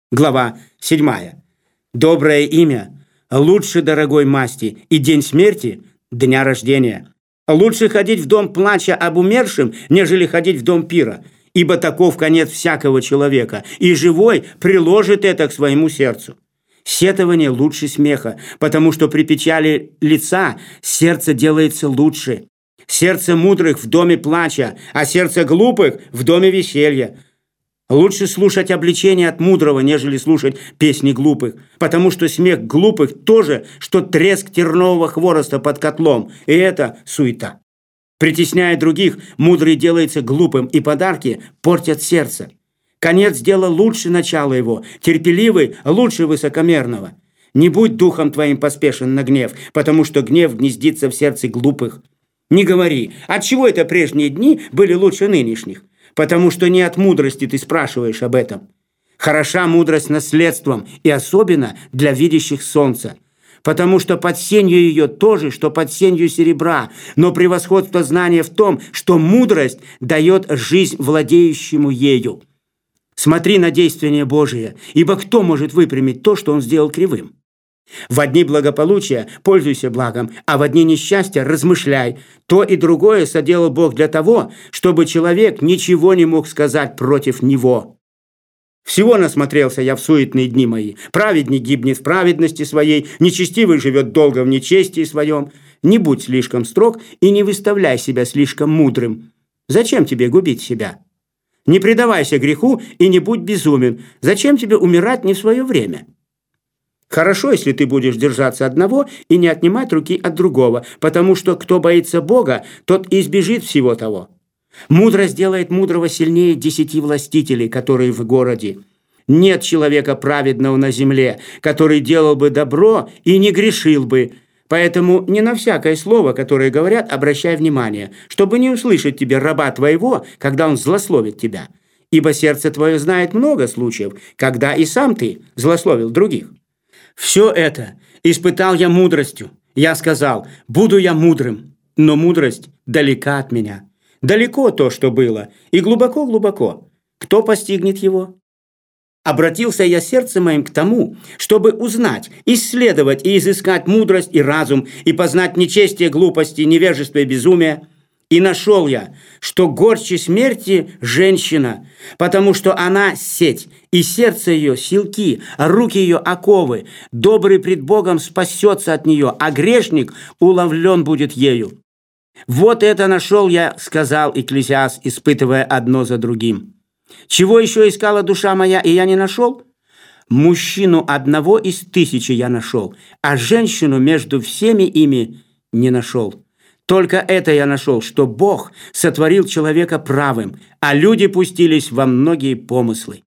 Глава 7. Доброе имя лучше дорогой масти, и день смерти – дня рождения. Лучше ходить в дом плача об умершем, нежели ходить в дом пира, ибо таков конец всякого человека, и живой приложит это к своему сердцу. Сетование лучше смеха, потому что при печали лица сердце делается лучше. Сердце мудрых в доме плача, а сердце глупых в доме веселья. Лучше слушать обличение от мудрого, нежели слушать песни глупых, потому что смех глупых тоже, что треск тернового хвороста под котлом, и это суета. Притесняя других, мудрый делается глупым, и подарки портят сердце. Конец дела лучше начала его, терпеливый лучше высокомерного. Не будь духом твоим поспешен на гнев, потому что гнев гнездится в сердце глупых. Не говори, отчего это прежние дни были лучше нынешних, потому что не от мудрости ты спрашиваешь об этом. Хороша мудрость наследством, и особенно для видящих солнца, потому что под сенью ее то же, что под сенью серебра, но превосходство знания в том, что мудрость дает жизнь владеющему ею. Смотри на действие Божие, ибо кто может выпрямить то, что он сделал кривым? В дни благополучия пользуйся благом, а в дни несчастья размышляй. То и другое соделал Бог для того, чтобы человек ничего не мог сказать против него. Всего насмотрелся я в суетные дни мои. Праведник гибнет в праведности своей, нечестивый живет долго в нечестии своем. Не будь слишком строг и не выставляй себя слишком мудрым. Зачем тебе губить себя? Не предавайся греху и не будь безумен. Зачем тебе умирать не в свое время? Хорошо, если ты будешь держаться одного и не отнимать руки от другого, потому что кто боится Бога, тот избежит всего того. Мудрость делает мудрого сильнее 10 властителей, которые в городе. Нет человека праведного на земле, который делал бы добро и не грешил бы. Поэтому не на всякое слово, которое говорят, обращай внимание, чтобы не услышать тебе раба твоего, когда он злословит тебя. Ибо сердце твое знает много случаев, когда и сам ты злословил других. Все это испытал я мудростью. Я сказал, буду я мудрым, но мудрость далека от меня. Далеко то, что было, и глубоко-глубоко. Кто постигнет его? Обратился я сердцем моим к тому, чтобы узнать, исследовать и изыскать мудрость и разум, и познать нечестие, глупости, невежество и безумие. И нашел я, что горче смерти женщина, потому что она сеть, и сердце ее силки, а руки ее оковы. Добрый пред Богом спасется от нее, а грешник уловлен будет ею. Вот это нашел я, сказал Экклесиаст, испытывая одно за другим. Чего еще искала душа моя, и я не нашел? Мужчину одного из 1000 я нашел, а женщину между всеми ими не нашел. Только это я нашел, что Бог сотворил человека правым, а люди пустились во многие помыслы.